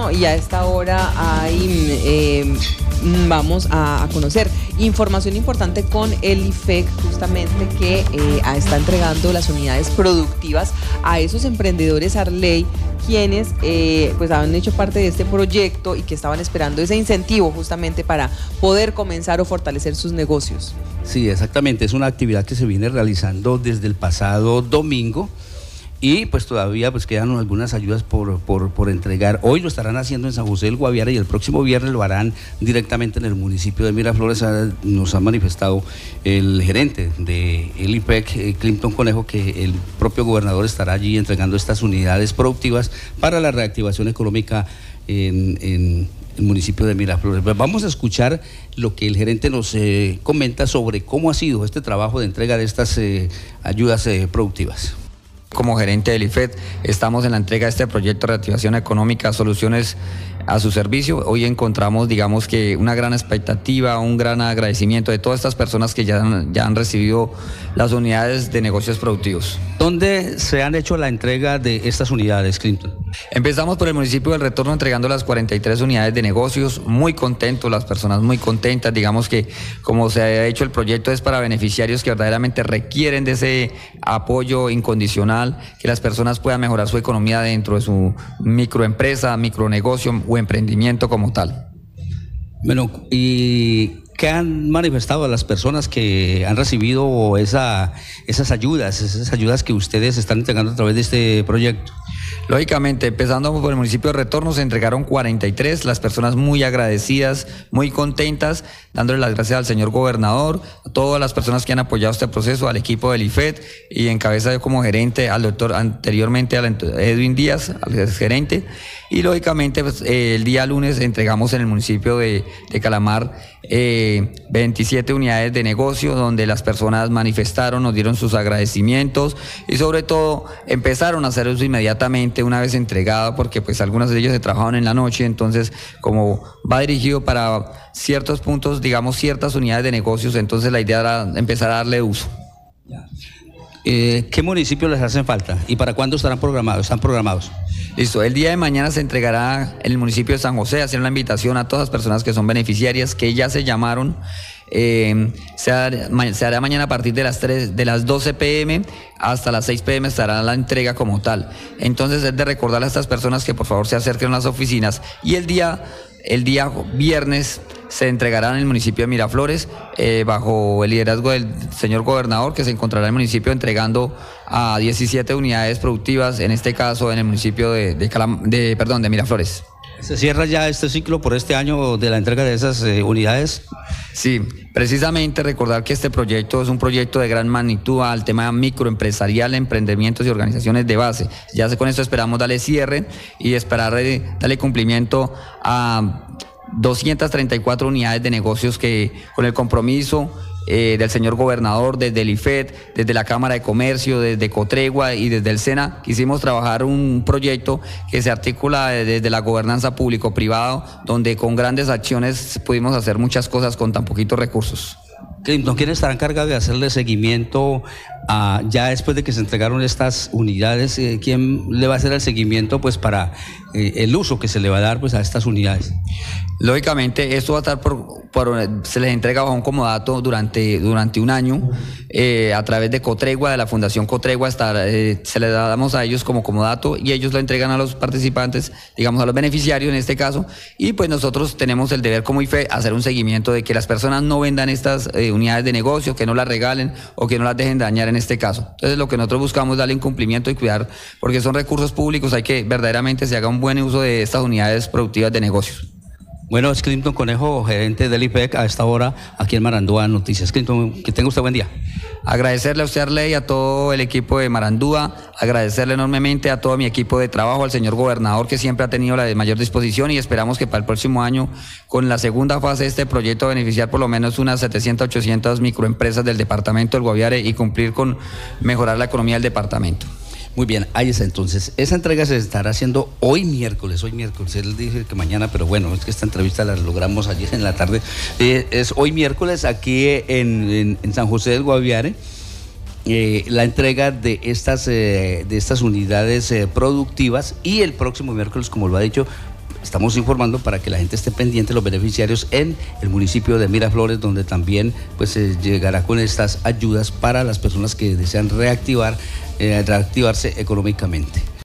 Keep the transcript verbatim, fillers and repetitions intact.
Bueno, y a esta hora hay, eh, vamos a, a conocer información importante con el I F E C, justamente que eh, está entregando las unidades productivas a esos emprendedores Arley, quienes eh, pues han hecho parte de este proyecto y que estaban esperando ese incentivo justamente para poder comenzar o fortalecer sus negocios. Sí, exactamente, es una actividad que se viene realizando desde el pasado domingo y pues todavía pues quedan algunas ayudas por, por, por entregar. Hoy lo estarán haciendo en San José del Guaviare y el próximo viernes lo harán directamente en el municipio de Miraflores. Nos ha manifestado el gerente de el I P E C, Clinton Conejo, que el propio gobernador estará allí entregando estas unidades productivas para la reactivación económica en, en el municipio de Miraflores. Vamos a escuchar lo que el gerente nos eh, comenta sobre cómo ha sido este trabajo de entrega de estas eh, ayudas eh, productivas. Como gerente del I F E C, estamos en la entrega de este proyecto de reactivación económica, soluciones a su servicio. Hoy encontramos, digamos que una gran expectativa, un gran agradecimiento de todas estas personas que ya han, ya han recibido las unidades de negocios productivos. ¿Dónde se han hecho la entrega de estas unidades, Clinton? Empezamos por el municipio del Retorno entregando las cuarenta y tres unidades de negocios, muy contentos, las personas muy contentas. Digamos que como se ha hecho el proyecto es para beneficiarios que verdaderamente requieren de ese apoyo incondicional, que las personas puedan mejorar su economía dentro de su microempresa, micronegocio o emprendimiento como tal. Bueno, y ¿qué han manifestado las personas que han recibido esa, esas ayudas, esas ayudas que ustedes están entregando a través de este proyecto? Lógicamente, empezando por el municipio de Retorno, se entregaron cuarenta y tres, las personas muy agradecidas, muy contentas, dándole las gracias al señor gobernador, a todas las personas que han apoyado este proceso, al equipo del I F E C y en cabeza yo como gerente, al doctor anteriormente, al Edwin Díaz, al gerente, y lógicamente pues, eh, el día lunes entregamos en el municipio de, de Calamar eh, veintisiete unidades de negocio, donde las personas manifestaron, nos dieron sus agradecimientos y sobre todo empezaron a hacer eso inmediatamente una vez entregado, porque pues algunas de ellos se trabajaban en la noche, entonces como va dirigido para ciertos puntos, digamos ciertas unidades de negocios, entonces la idea era empezar a darle uso. Eh, ¿Qué municipios les hacen falta y para cuándo estarán programados? ¿Están programados? Listo, el día de mañana se entregará en el municipio de San José, hacer una invitación a todas las personas que son beneficiarias, que ya se llamaron. Eh, se, hará, se hará mañana a partir de las, tres, de las doce pe eme hasta las seis pe eme estará la entrega como tal. Entonces es de recordarle a estas personas que por favor se acerquen a las oficinas y el día, el día viernes se entregará en el municipio de Miraflores eh, bajo el liderazgo del señor gobernador, que se encontrará en el municipio entregando a diecisiete unidades productivas, en este caso en el municipio de, de, Calam de, perdón, de Miraflores. ¿Se cierra ya este ciclo por este año de la entrega de esas eh, unidades? Sí, precisamente recordar que este proyecto es un proyecto de gran magnitud al tema microempresarial, emprendimientos y organizaciones de base. Ya con esto esperamos darle cierre y esperar eh, darle cumplimiento a doscientas treinta y cuatro unidades de negocios que con el compromiso eh, del señor gobernador, desde el I F E C, desde la Cámara de Comercio, desde Cotregua y desde el SENA, quisimos trabajar un proyecto que se articula desde la gobernanza público-privado, donde con grandes acciones pudimos hacer muchas cosas con tan poquitos recursos. Clinton, ¿quién estará encargado de hacerle seguimiento a, ya después de que se entregaron estas unidades? Eh, ¿Quién le va a hacer el seguimiento pues para eh, el uso que se le va a dar pues a estas unidades? Lógicamente esto va a estar por, por se les entrega bajo un comodato durante, durante un año eh, a través de Cotregua, de la Fundación Cotregua, estar, eh, se le damos a ellos como comodato y ellos lo entregan a los participantes, digamos a los beneficiarios en este caso, y pues nosotros tenemos el deber como I F E hacer un seguimiento de que las personas no vendan estas eh, unidades de negocio, que no las regalen o que no las dejen dañar en este caso. Entonces lo que nosotros buscamos es darle un cumplimiento y cuidar, porque son recursos públicos, hay que verdaderamente se haga un buen uso de estas unidades productivas de negocios. Bueno, es Clinton Conejo, gerente del I P E C a esta hora aquí en Marandúa Noticias. Clinton, que tenga usted buen día. Agradecerle a usted, Arley, a todo el equipo de Marandúa, agradecerle enormemente a todo mi equipo de trabajo, al señor gobernador que siempre ha tenido la de mayor disposición y esperamos que para el próximo año, con la segunda fase de este proyecto, beneficiar por lo menos unas setecientas, ochocientas microempresas del departamento del Guaviare y cumplir con mejorar la economía del departamento. Muy bien, ahí está entonces. Esa entrega se estará haciendo hoy miércoles, hoy miércoles, él dice que mañana, pero bueno, es que esta entrevista la logramos ayer en la tarde. Eh, es hoy miércoles aquí en, en, en San José del Guaviare, eh, la entrega de estas, eh, de estas unidades eh, productivas y el próximo miércoles, como lo ha dicho, estamos informando para que la gente esté pendiente de los beneficiarios en el municipio de Miraflores, donde también pues se llegará con estas ayudas para las personas que desean reactivar, eh, reactivarse económicamente.